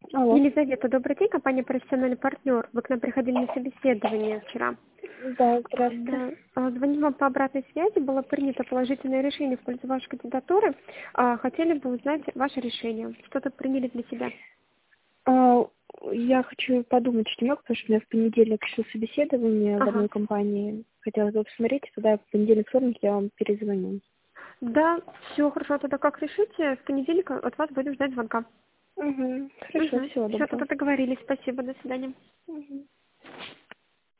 Алло. Елизавета, добрый день, компания «Профессиональный партнер». Вы к нам приходили на собеседование вчера. Да, здравствуйте. Да. Звоню вам по обратной связи. Было принято положительное решение в пользу вашей кандидатуры. Хотели бы узнать ваше решение. Что-то приняли для себя? А, Я хочу подумать немного, потому что у меня в понедельник еще собеседование в Ага. одной компании. Хотела бы посмотреть, и тогда в понедельник-вторник я вам перезвоню. Да, все хорошо. Тогда как решите, в понедельник от вас будем ждать звонка. Угу. Хорошо, Угу. всего Все, доброго. тогда договорились. Спасибо, до свидания. Мгм.